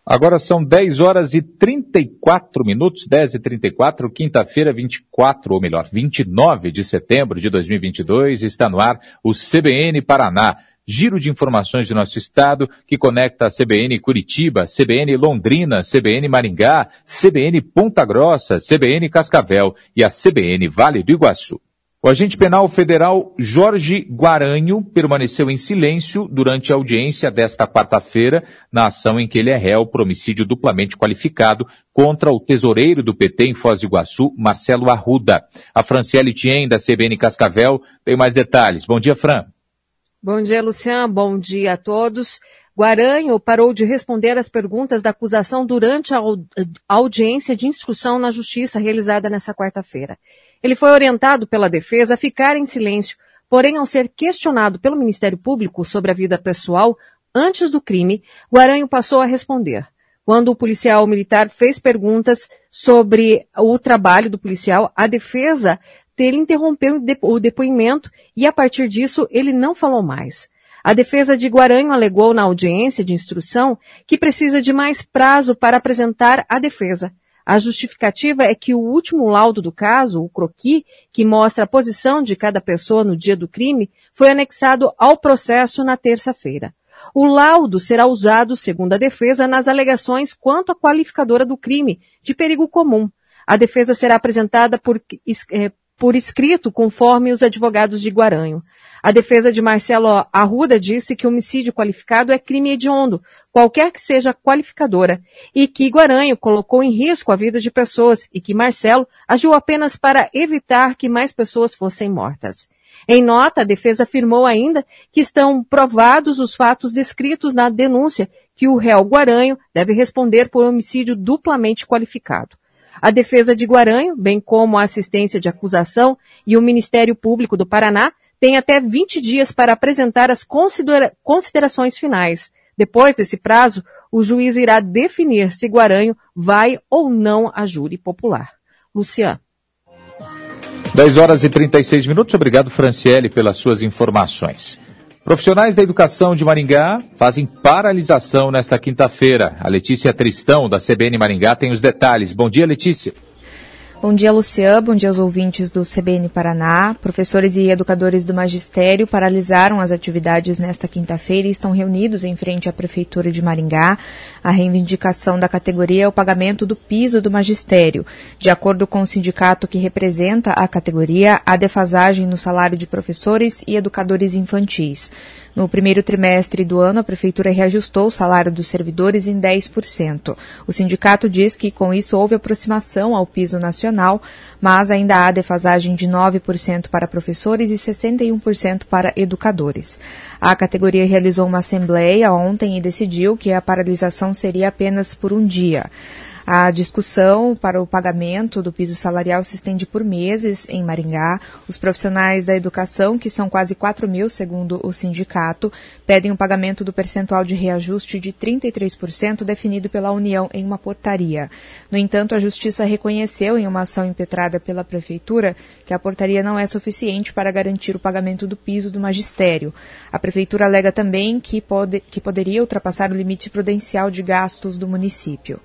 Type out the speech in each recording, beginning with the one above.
Agora são 10 horas e 34 minutos, 10h34, quinta-feira, 29 de setembro de 2022, está no ar o CBN Paraná, giro de informações do nosso estado, que conecta a CBN Curitiba, CBN Londrina, CBN Maringá, CBN Ponta Grossa, CBN Cascavel e a CBN Vale do Iguaçu. O agente penal federal Jorge Guaranho permaneceu em silêncio durante a audiência desta quarta-feira na ação em que ele é réu por homicídio duplamente qualificado contra o tesoureiro do PT em Foz do Iguaçu, Marcelo Arruda. A Franciele Tien, da CBN Cascavel, tem mais detalhes. Bom dia, Fran. Bom dia, Luciano. Bom dia a todos. Guaranho parou de responder às perguntas da acusação durante a audiência de instrução na Justiça realizada nesta quarta-feira. Ele foi orientado pela defesa a ficar em silêncio, porém, ao ser questionado pelo Ministério Público sobre a vida pessoal antes do crime, Guaranho passou a responder. Quando o policial militar fez perguntas sobre o trabalho do policial, a defesa dele interrompeu o depoimento e, a partir disso, ele não falou mais. A defesa de Guaranho alegou na audiência de instrução que precisa de mais prazo para apresentar a defesa. A justificativa é que o último laudo do caso, o croquis, que mostra a posição de cada pessoa no dia do crime, foi anexado ao processo na terça-feira. O laudo será usado, segundo a defesa, nas alegações quanto à qualificadora do crime de perigo comum. A defesa será apresentada por escrito, conforme os advogados de Guaranho. A defesa de Marcelo Arruda disse que o homicídio qualificado é crime hediondo, qualquer que seja a qualificadora, e que Guaranho colocou em risco a vida de pessoas e que Marcelo agiu apenas para evitar que mais pessoas fossem mortas. Em nota, a defesa afirmou ainda que estão provados os fatos descritos na denúncia que o réu Guaranho deve responder por homicídio duplamente qualificado. A defesa de Guaranho, bem como a assistência de acusação e o Ministério Público do Paraná, tem até 20 dias para apresentar as considerações finais. Depois desse prazo, o juiz irá definir se Guaranho vai ou não a júri popular. Luciano. 10 horas e 36 minutos. Obrigado, Franciele, pelas suas informações. Profissionais da educação de Maringá fazem paralisação nesta quinta-feira. A Letícia Tristão, da CBN Maringá, tem os detalhes. Bom dia, Letícia. Bom dia, Luciano. Bom dia aos ouvintes do CBN Paraná. Professores e educadores do magistério paralisaram as atividades nesta quinta-feira e estão reunidos em frente à Prefeitura de Maringá. A reivindicação da categoria é o pagamento do piso do magistério. De acordo com o sindicato que representa a categoria, há defasagem no salário de professores e educadores infantis. No primeiro trimestre do ano, a Prefeitura reajustou o salário dos servidores em 10%. O sindicato diz que, com isso, houve aproximação ao piso nacional, mas ainda há defasagem de 9% para professores e 61% para educadores. A categoria realizou uma assembleia ontem e decidiu que a paralisação seria apenas por um dia. A discussão para o pagamento do piso salarial se estende por meses em Maringá. Os profissionais da educação, que são quase 4 mil, segundo o sindicato, pedem o pagamento do percentual de reajuste de 33% definido pela União em uma portaria. No entanto, a Justiça reconheceu em uma ação impetrada pela Prefeitura que a portaria não é suficiente para garantir o pagamento do piso do magistério. A Prefeitura alega também que poderia ultrapassar o limite prudencial de gastos do município.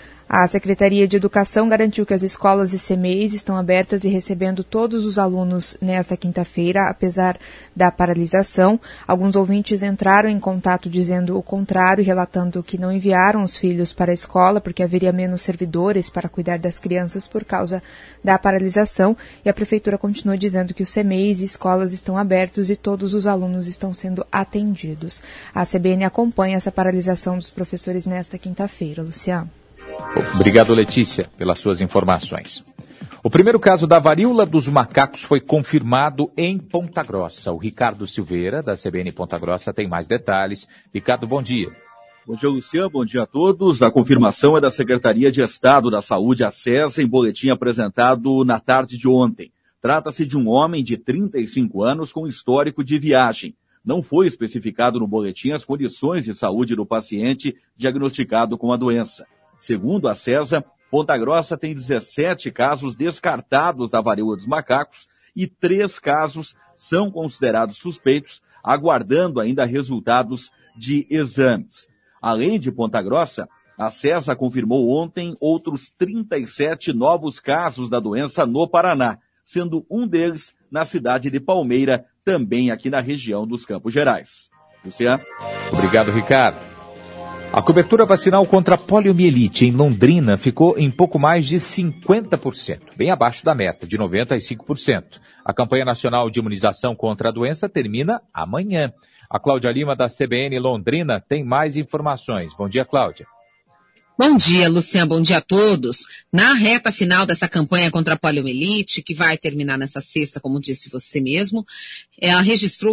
A Secretaria de Educação garantiu que as escolas e CMEs estão abertas e recebendo todos os alunos nesta quinta-feira, apesar da paralisação. Alguns ouvintes entraram em contato dizendo o contrário, relatando que não enviaram os filhos para a escola porque haveria menos servidores para cuidar das crianças por causa da paralisação. E a Prefeitura continua dizendo que os CMEs e escolas estão abertos e todos os alunos estão sendo atendidos. A CBN acompanha essa paralisação dos professores nesta quinta-feira. Luciano. Obrigado, Letícia, pelas suas informações. O primeiro caso da varíola dos macacos foi confirmado em Ponta Grossa. O Ricardo Silveira, da CBN Ponta Grossa, tem mais detalhes. Ricardo, bom dia. Bom dia, Luciano. Bom dia a todos. A confirmação é da Secretaria de Estado da Saúde, a SESA, em boletim apresentado na tarde de ontem. Trata-se de um homem de 35 anos com histórico de viagem. Não foi especificado no boletim as condições de saúde do paciente diagnosticado com a doença. Segundo a SESA, Ponta Grossa tem 17 casos descartados da varíola dos macacos e 3 casos são considerados suspeitos, aguardando ainda resultados de exames. Além de Ponta Grossa, A CESA confirmou ontem outros 37 novos casos da doença no Paraná, sendo um deles na cidade de Palmeira, também aqui na região dos Campos Gerais. Luciano. Obrigado, Ricardo. A cobertura vacinal contra a poliomielite em Londrina ficou em pouco mais de 50%, bem abaixo da meta, de 95%. A campanha nacional de imunização contra a doença termina amanhã. A Cláudia Lima, da CBN Londrina, tem mais informações. Bom dia, Cláudia. Bom dia, Luciano. Bom dia a todos. Na reta final dessa campanha contra a poliomielite, que vai terminar nessa sexta, como disse você mesmo, ela registrou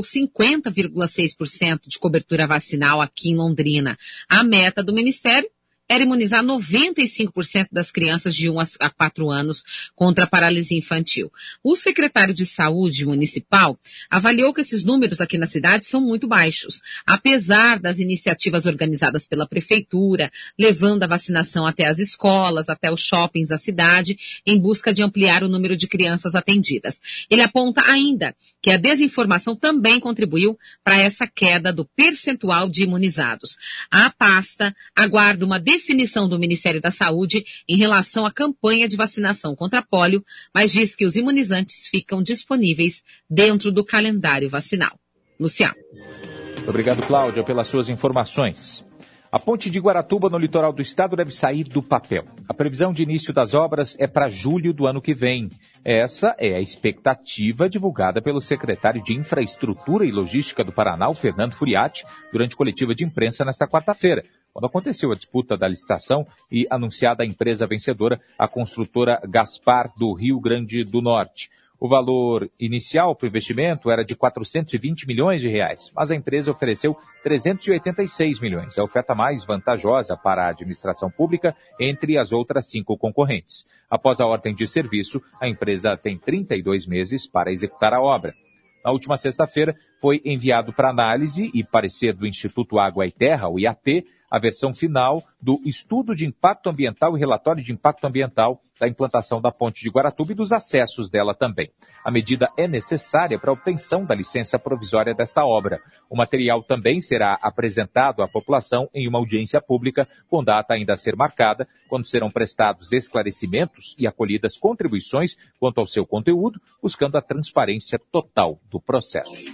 50,6% de cobertura vacinal aqui em Londrina. A meta do Ministério era imunizar 95% das crianças de 1 a 4 anos contra a paralisia infantil. O secretário de Saúde municipal avaliou que esses números aqui na cidade são muito baixos, apesar das iniciativas organizadas pela prefeitura, levando a vacinação até as escolas, até os shoppings da cidade, em busca de ampliar o número de crianças atendidas. Ele aponta ainda que a desinformação também contribuiu para essa queda do percentual de imunizados. A pasta aguarda uma definição do Ministério da Saúde em relação à campanha de vacinação contra a pólio, mas diz que os imunizantes ficam disponíveis dentro do calendário vacinal. Luciano. Obrigado, Cláudia, pelas suas informações. A ponte de Guaratuba, no litoral do estado, deve sair do papel. A previsão de início das obras é para julho do ano que vem. Essa é a expectativa divulgada pelo secretário de Infraestrutura e Logística do Paraná, o Fernando Furiati, durante coletiva de imprensa nesta quarta-feira, quando aconteceu a disputa da licitação e anunciada a empresa vencedora, a construtora Gaspar, do Rio Grande do Norte. O valor inicial para o investimento era de 420 milhões de reais, mas a empresa ofereceu 386 milhões, a oferta mais vantajosa para a administração pública entre as outras 5 concorrentes. Após a ordem de serviço, a empresa tem 32 meses para executar a obra. Na última sexta-feira, foi enviado para análise e parecer do Instituto Água e Terra, o IAT, a versão final do estudo de impacto ambiental e relatório de impacto ambiental da implantação da ponte de Guaratuba e dos acessos dela também. A medida é necessária para a obtenção da licença provisória desta obra. O material também será apresentado à população em uma audiência pública, com data ainda a ser marcada, quando serão prestados esclarecimentos e acolhidas contribuições quanto ao seu conteúdo, buscando a transparência total do processo.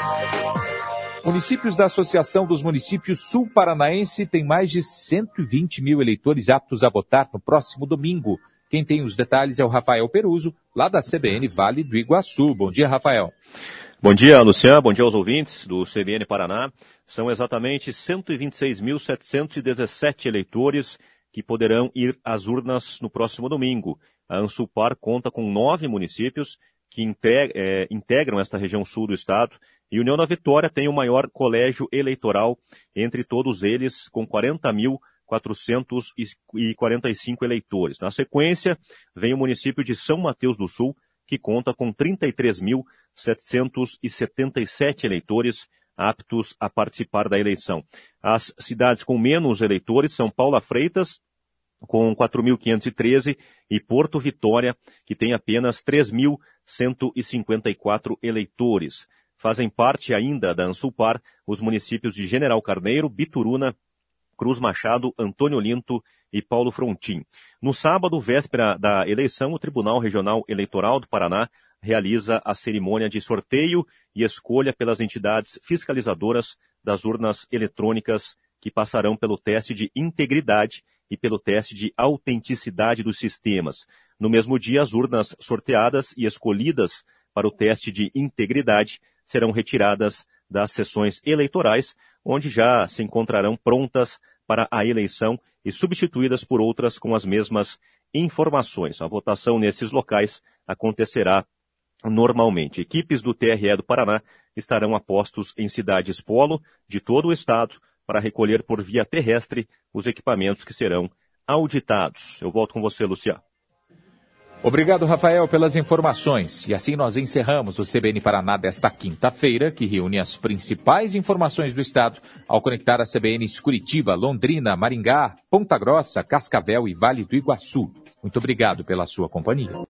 Municípios da Associação dos Municípios Sul Paranaense têm mais de 120 mil eleitores aptos a votar no próximo domingo. Quem tem os detalhes é o Rafael Peruso, lá da CBN Vale do Iguaçu. Bom dia, Rafael. Bom dia, Luciano. Bom dia aos ouvintes do CBN Paraná. São exatamente 126.717 eleitores que poderão ir às urnas no próximo domingo. A Ansulpar conta com 9 municípios que integram esta região sul do estado, e União da Vitória tem o maior colégio eleitoral entre todos eles, com 40.445 eleitores. Na sequência, vem o município de São Mateus do Sul, que conta com 33.777 eleitores aptos a participar da eleição. As cidades com menos eleitores são Paula Freitas, com 4.513, e Porto Vitória, que tem apenas 3.154 eleitores. Fazem parte ainda da Ansulpar os municípios de General Carneiro, Bituruna, Cruz Machado, Antônio Olinto e Paulo Frontin. No sábado, véspera da eleição, o Tribunal Regional Eleitoral do Paraná realiza a cerimônia de sorteio e escolha pelas entidades fiscalizadoras das urnas eletrônicas que passarão pelo teste de integridade e pelo teste de autenticidade dos sistemas. No mesmo dia, as urnas sorteadas e escolhidas para o teste de integridade serão retiradas das sessões eleitorais, onde já se encontrarão prontas para a eleição e substituídas por outras com as mesmas informações. A votação nesses locais acontecerá normalmente. Equipes do TRE do Paraná estarão a postos em cidades polo de todo o estado para recolher por via terrestre os equipamentos que serão auditados. Eu volto com você, Luciano. Obrigado, Rafael, pelas informações. E assim nós encerramos o CBN Paraná desta quinta-feira, que reúne as principais informações do estado ao conectar a CBN Curitiba, Londrina, Maringá, Ponta Grossa, Cascavel e Vale do Iguaçu. Muito obrigado pela sua companhia.